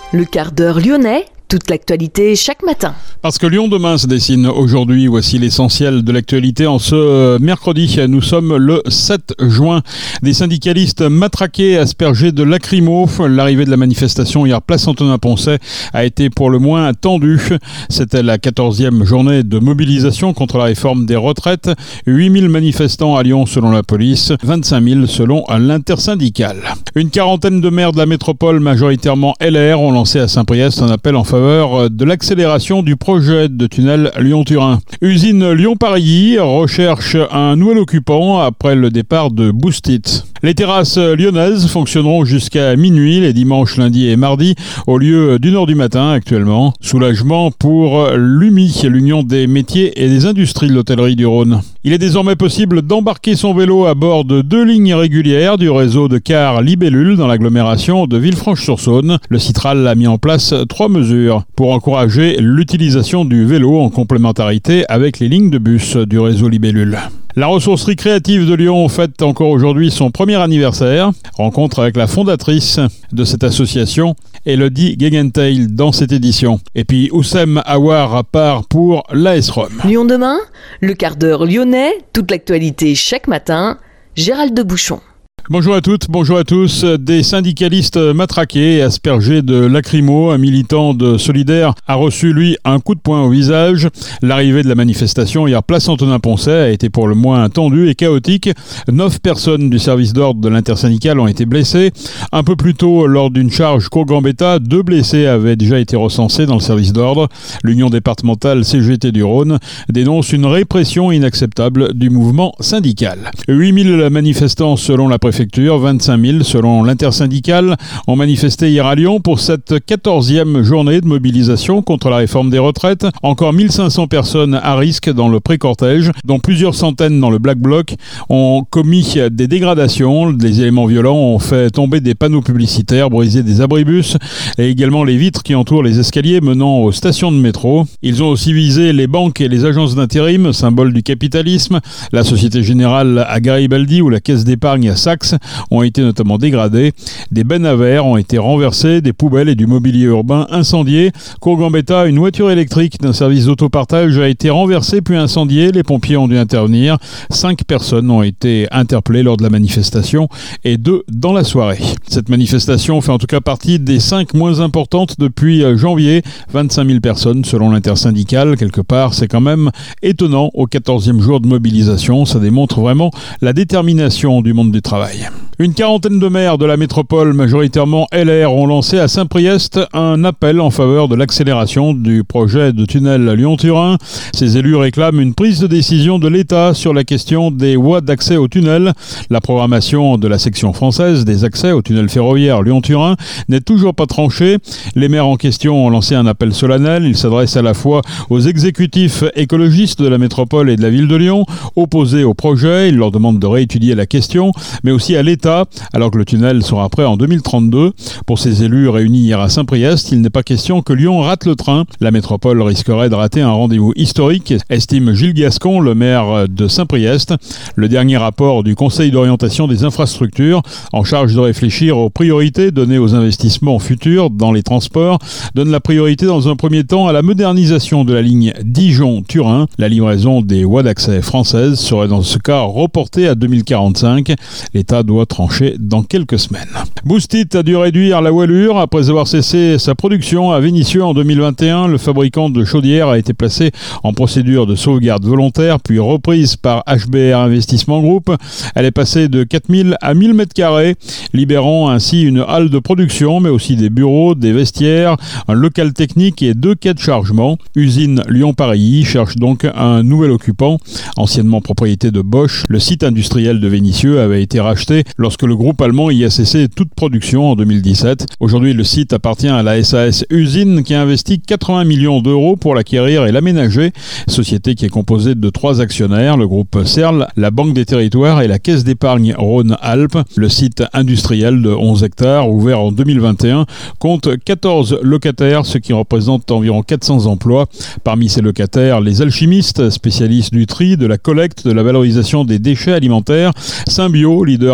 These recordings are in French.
Le quart d'heure lyonnais, toute l'actualité chaque matin. Parce que Lyon demain se dessine aujourd'hui, voici l'essentiel de l'actualité en ce mercredi. Nous sommes le 7 juin. Des syndicalistes matraqués, aspergés de lacrymo. L'arrivée de la manifestation hier place Antonin-Poncet a été pour le moins tendue. C'était la 14e journée de mobilisation contre la réforme des retraites. 8000 manifestants à Lyon selon la police, 25 000 selon l'intersyndicale. Une quarantaine de maires de la métropole, majoritairement LR, ont lancé à Saint-Priest un appel en faveur de l'accélération du projet de tunnel Lyon-Turin. Usine Lyon-Paris recherche un nouvel occupant après le départ de Boostit. Les terrasses lyonnaises fonctionneront jusqu'à minuit les dimanches, lundis et mardis au lieu d'1h du matin actuellement. Soulagement pour l'UMI, l'Union des métiers et des industries de l'hôtellerie du Rhône. Il est désormais possible d'embarquer son vélo à bord de 2 lignes régulières du réseau de cars Libellule dans l'agglomération de Villefranche-sur-Saône. Le Citral a mis en place 3 mesures pour encourager l'utilisation du vélo en complémentarité avec les lignes de bus du réseau Libellule. La ressourcerie créative de Lyon fête encore aujourd'hui son premier anniversaire. Rencontre avec la fondatrice de cette association, Elodie Gegenteil, dans cette édition. Et puis Oussem Aouar part pour l'AS Rome. Lyon demain, le quart d'heure lyonnais, toute l'actualité chaque matin. Gérald de Bouchon. Bonjour à toutes, bonjour à tous. Des syndicalistes matraqués et aspergés de lacrymo, un militant de Solidaire a reçu, lui, un coup de poing au visage. L'arrivée de la manifestation hier place Antonin-Poncet a été pour le moins tendue et chaotique. 9 personnes du service d'ordre de l'intersyndicale ont été blessées. Un peu plus tôt, lors d'une charge cour-Gambetta, 2 blessés avaient déjà été recensés dans le service d'ordre. L'Union départementale CGT du Rhône dénonce une répression inacceptable du mouvement syndical. 8000 manifestants selon la préfecture, 25 000 selon l'intersyndicale, ont manifesté hier à Lyon pour cette 14e journée de mobilisation contre la réforme des retraites. Encore 1500 personnes à risque dans le pré-cortège, dont plusieurs centaines dans le Black Bloc, ont commis des dégradations. Des éléments violents ont fait tomber des panneaux publicitaires, brisé des abribus et également les vitres qui entourent les escaliers menant aux stations de métro. Ils ont aussi visé les banques et les agences d'intérim, symbole du capitalisme. La Société Générale à Garibaldi ou la Caisse d'épargne à Saxe ont été notamment dégradés. Des bennes à verre ont été renversées, des poubelles et du mobilier urbain incendiés. Cour Gambetta, une voiture électrique d'un service d'autopartage a été renversée puis incendiée. Les pompiers ont dû intervenir. 5 personnes ont été interpellées lors de la manifestation et 2 dans la soirée. Cette manifestation fait en tout cas partie des 5 moins importantes depuis janvier. 25 000 personnes selon l'intersyndicale. Quelque part, c'est quand même étonnant au 14e jour de mobilisation. Ça démontre vraiment la détermination du monde du travail. Une quarantaine de maires de la métropole, majoritairement LR, ont lancé à Saint-Priest un appel en faveur de l'accélération du projet de tunnel Lyon-Turin. Ces élus réclament une prise de décision de l'État sur la question des voies d'accès au tunnel. La programmation de la section française des accès au tunnel ferroviaire Lyon-Turin n'est toujours pas tranchée. Les maires en question ont lancé un appel solennel. Ils s'adressent à la fois aux exécutifs écologistes de la métropole et de la ville de Lyon, opposés au projet. Ils leur demandent de réétudier la question, mais aussi à l'État, alors que le tunnel sera prêt en 2032. Pour ces élus réunis hier à Saint-Priest, il n'est pas question que Lyon rate le train. La métropole risquerait de rater un rendez-vous historique, estime Gilles Gascon, le maire de Saint-Priest. Le dernier rapport du Conseil d'orientation des infrastructures, en charge de réfléchir aux priorités données aux investissements futurs dans les transports, donne la priorité dans un premier temps à la modernisation de la ligne Dijon-Turin. La livraison des voies d'accès françaises serait dans ce cas reportée à 2045. L'État doit trancher dans quelques semaines. Boostit a dû réduire la voilure après avoir cessé sa production à Vénissieux en 2021. Le fabricant de chaudières a été placé en procédure de sauvegarde volontaire, puis reprise par HBR Investissement Group. Elle est passée de 4000 à 1000 m², libérant ainsi une halle de production, mais aussi des bureaux, des vestiaires, un local technique et 2 quais de chargement. Usine Lyon-Paris cherche donc un nouvel occupant. Anciennement propriété de Bosch, le site industriel de Vénissieux avait été racheté lorsque le groupe allemand y a cessé toute production en 2017. Aujourd'hui, le site appartient à la SAS Usine qui a investi 80 millions d'euros pour l'acquérir et l'aménager. Société qui est composée de 3 actionnaires, le groupe Serle, la Banque des Territoires et la Caisse d'épargne Rhône-Alpes. Le site industriel de 11 hectares, ouvert en 2021, compte 14 locataires, ce qui représente environ 400 emplois. Parmi ces locataires, les alchimistes, spécialistes du tri, de la collecte, de la valorisation des déchets alimentaires, Symbio, leader de la mobilité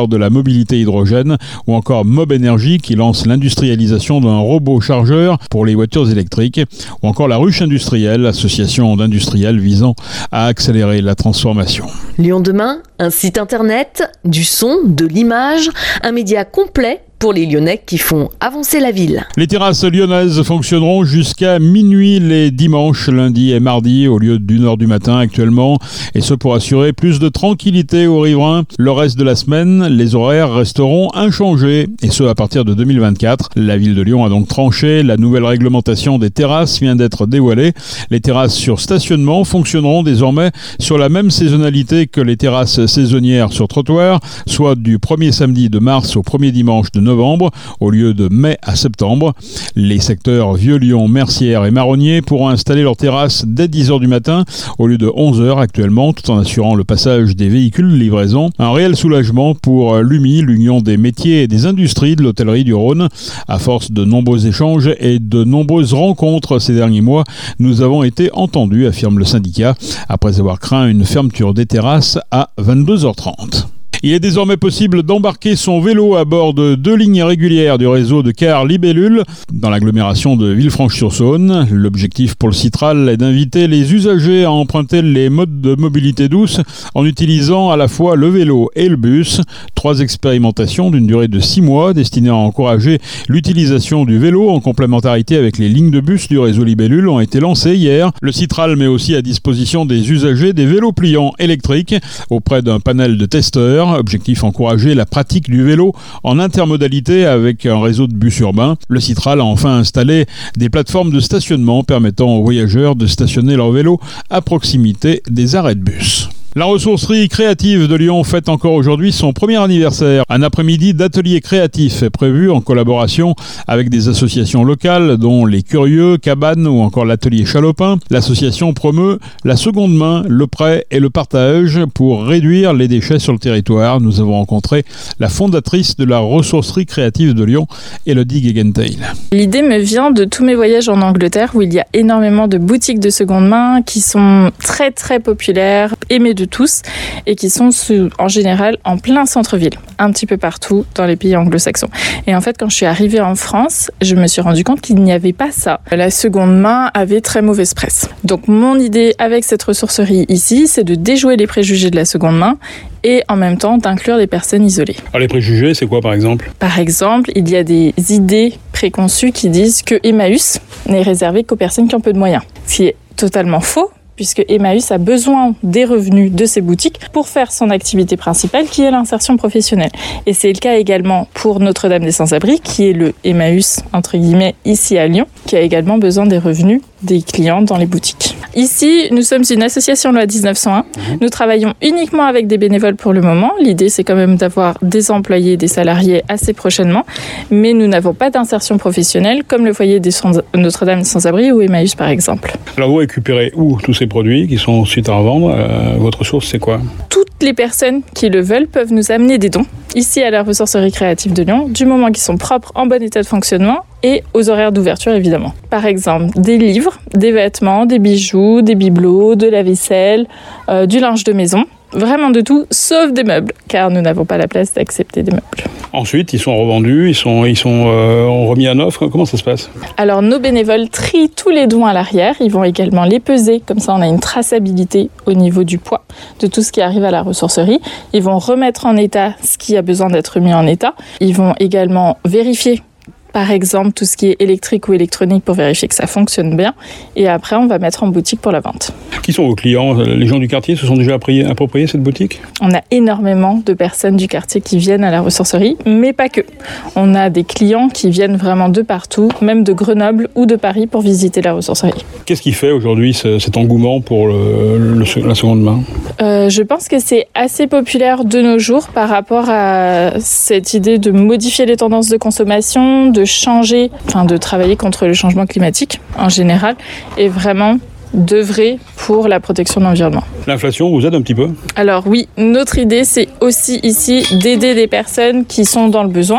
mobilité hydrogène, ou encore Mob Energy qui lance l'industrialisation d'un robot chargeur pour les voitures électriques, ou encore la Ruche Industrielle, association d'industriels visant à accélérer la transformation. Lyon demain, un site internet, du son, de l'image, un média complet pour les Lyonnais qui font avancer la ville. Les terrasses lyonnaises fonctionneront jusqu'à minuit les dimanches, lundi et mardi au lieu d'une heure du matin actuellement, et ce pour assurer plus de tranquillité aux riverains. Le reste de la semaine, les horaires resteront inchangés, et ce à partir de 2024. La ville de Lyon a donc tranché, la nouvelle réglementation des terrasses vient d'être dévoilée. Les terrasses sur stationnement fonctionneront désormais sur la même saisonnalité que les terrasses saisonnières sur trottoir, soit du 1er samedi de mars au 1er dimanche de novembre, au lieu de mai à septembre. Les secteurs Vieux-Lyon, Mercières et Marronniers pourront installer leurs terrasses dès 10h du matin, au lieu de 11h actuellement, tout en assurant le passage des véhicules livraison. Un réel soulagement pour l'UMI, l'Union des métiers et des industries de l'hôtellerie du Rhône. À force de nombreux échanges et de nombreuses rencontres ces derniers mois, nous avons été entendus, affirme le syndicat, après avoir craint une fermeture des terrasses à 22h30. Il est désormais possible d'embarquer son vélo à bord de 2 lignes régulières du réseau de cars Libellule dans l'agglomération de Villefranche-sur-Saône. L'objectif pour le Citral est d'inviter les usagers à emprunter les modes de mobilité douce en utilisant à la fois le vélo et le bus. 3 expérimentations d'une durée de 6 mois destinées à encourager l'utilisation du vélo en complémentarité avec les lignes de bus du réseau Libellule ont été lancées hier. Le Citral met aussi à disposition des usagers des vélos pliants électriques auprès d'un panel de testeurs. Objectif encourager la pratique du vélo en intermodalité avec un réseau de bus urbains. Le Citral a enfin installé des plateformes de stationnement permettant aux voyageurs de stationner leur vélo à proximité des arrêts de bus. La ressourcerie créative de Lyon fête encore aujourd'hui son premier anniversaire. Un après-midi d'ateliers créatifs est prévu en collaboration avec des associations locales dont les Curieux, Cabane ou encore l'atelier Chalopin. L'association promeut la seconde main, le prêt et le partage pour réduire les déchets sur le territoire. Nous avons rencontré la fondatrice de la ressourcerie créative de Lyon, Elodie Gegenteil. L'idée me vient de tous mes voyages en Angleterre où il y a énormément de boutiques de seconde main qui sont très très populaires, aimées de tous et qui sont en général en plein centre-ville, un petit peu partout dans les pays anglo-saxons. Et en fait, quand je suis arrivée en France, je me suis rendu compte qu'il n'y avait pas ça. La seconde main avait très mauvaise presse. Donc mon idée avec cette ressourcerie ici, c'est de déjouer les préjugés de la seconde main et en même temps d'inclure des personnes isolées. Alors les préjugés, c'est quoi par exemple ? Par exemple, il y a des idées préconçues qui disent que Emmaüs n'est réservé qu'aux personnes qui ont peu de moyens. Ce qui est totalement faux, puisque Emmaüs a besoin des revenus de ses boutiques pour faire son activité principale, qui est l'insertion professionnelle. Et c'est le cas également pour Notre-Dame des Sans-Abris, qui est le Emmaüs, entre guillemets, ici à Lyon, qui a également besoin des revenus des clients dans les boutiques. Ici, nous sommes une association loi 1901. Nous travaillons uniquement avec des bénévoles pour le moment. L'idée, c'est quand même d'avoir des employés, des salariés assez prochainement, mais nous n'avons pas d'insertion professionnelle, comme le foyer des Notre-Dame des Sans-Abris ou Emmaüs, par exemple. Alors vous récupérez où tous ces produits qui sont ensuite à revendre? Votre source, c'est quoi? Toutes les personnes qui le veulent peuvent nous amener des dons, ici à la ressourcerie créative de Lyon, du moment qu'ils sont propres, en bon état de fonctionnement et aux horaires d'ouverture évidemment. Par exemple, des livres, des vêtements, des bijoux, des bibelots, de la vaisselle, du linge de maison. Vraiment de tout, sauf des meubles, car nous n'avons pas la place d'accepter des meubles. Ensuite, ils sont revendus, ils sont remis à neuf. Comment ça se passe? Alors, nos bénévoles trient tous les dons à l'arrière. Ils vont également les peser, comme ça on a une traçabilité au niveau du poids de tout ce qui arrive à la ressourcerie. Ils vont remettre en état ce qui a besoin d'être mis en état. Ils vont également vérifier, par exemple, tout ce qui est électrique ou électronique pour vérifier que ça fonctionne bien. Et après, on va mettre en boutique pour la vente. Qui sont vos clients? Les gens du quartier se sont déjà appropriés cette boutique? On a énormément de personnes du quartier qui viennent à la ressourcerie, mais pas que. On a des clients qui viennent vraiment de partout, même de Grenoble ou de Paris pour visiter la ressourcerie. Qu'est-ce qui fait aujourd'hui cet engouement pour la seconde main? Je pense que c'est assez populaire de nos jours par rapport à cette idée de modifier les tendances de consommation, de changer, de travailler contre le changement climatique en général. Et vraiment, d'œuvrer pour la protection de l'environnement. L'inflation vous aide un petit peu ? Alors oui, notre idée, c'est aussi ici d'aider des personnes qui sont dans le besoin.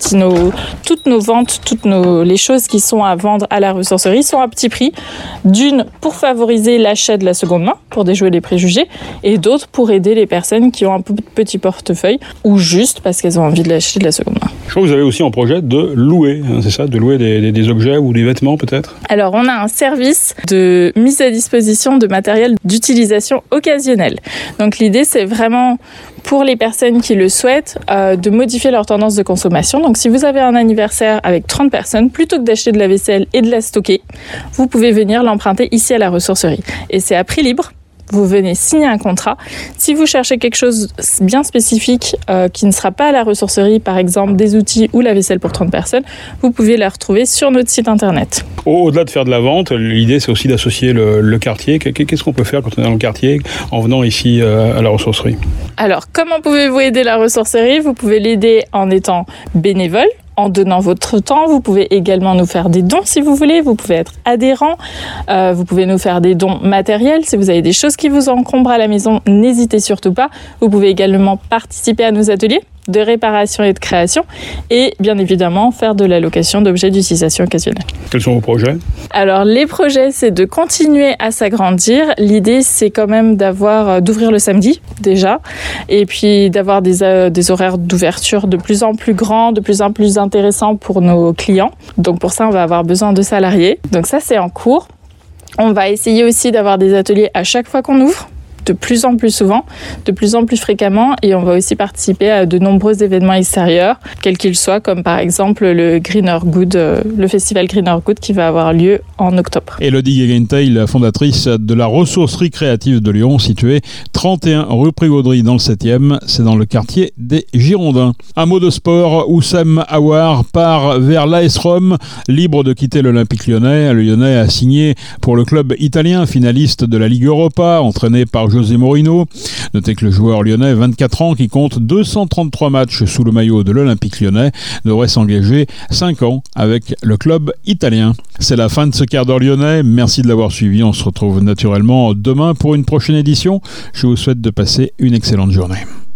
Toutes nos ventes, les choses qui sont à vendre à la ressourcerie sont à petit prix. D'une, pour favoriser l'achat de la seconde main, pour déjouer les préjugés, et d'autres pour aider les personnes qui ont un petit portefeuille ou juste parce qu'elles ont envie de l'acheter de la seconde main. Je crois que vous avez aussi en projet de louer, c'est ça ? De louer des objets ou des vêtements peut-être ? Alors, on a un service de mise à disposition de matériel d'utilisation occasionnelle. Donc, l'idée, c'est vraiment pour les personnes qui le souhaitent de modifier leur tendance de consommation. Donc, si vous avez un anniversaire avec 30 personnes, plutôt que d'acheter de la vaisselle et de la stocker, vous pouvez venir l'emprunter ici à la ressourcerie. Et c'est à prix libre. Vous venez signer un contrat. Si vous cherchez quelque chose bien spécifique qui ne sera pas à la ressourcerie, par exemple des outils ou la vaisselle pour 30 personnes, vous pouvez la retrouver sur notre site internet. Au-delà de faire de la vente, l'idée c'est aussi d'associer le quartier. Qu'est-ce qu'on peut faire quand on est dans le quartier en venant ici à la ressourcerie ? Alors, comment pouvez-vous aider la ressourcerie ? Vous pouvez l'aider en étant bénévole, en donnant votre temps. Vous pouvez également nous faire des dons si vous voulez. Vous pouvez être adhérent. Vous pouvez nous faire des dons matériels. Si vous avez des choses qui vous encombrent à la maison, n'hésitez surtout pas. Vous pouvez également participer à nos ateliers de réparation et de création et bien évidemment faire de la location d'objets d'utilisation occasionnelle. Quels sont vos projets ? Alors les projets, c'est de continuer à s'agrandir. L'idée, c'est quand même d'ouvrir le samedi déjà et puis d'avoir des horaires d'ouverture de plus en plus grands, de plus en plus intéressants pour nos clients. Donc pour ça, on va avoir besoin de salariés. Donc ça, c'est en cours. On va essayer aussi d'avoir des ateliers à chaque fois qu'on ouvre, de plus en plus souvent, de plus en plus fréquemment, et on va aussi participer à de nombreux événements extérieurs, quels qu'ils soient, comme par exemple le Greener Good, le festival Greener Good qui va avoir lieu en octobre. Élodie Guggentheil, la fondatrice de la ressourcerie créative de Lyon, située 31 rue Prigaudry dans le 7e, c'est dans le quartier des Girondins. Un mot de sport, Oussem Aouar part vers l'AS Rome, libre de quitter l'Olympique Lyonnais. Le Lyonnais a signé pour le club italien, finaliste de la Ligue Europa, entraîné par José Mourinho. Notez que le joueur lyonnais, 24 ans, qui compte 233 matchs sous le maillot de l'Olympique Lyonnais, devrait s'engager 5 ans avec le club italien. C'est la fin de ce quart d'heure lyonnais. Merci de l'avoir suivi. On se retrouve naturellement demain pour une prochaine édition. Je vous souhaite de passer une excellente journée.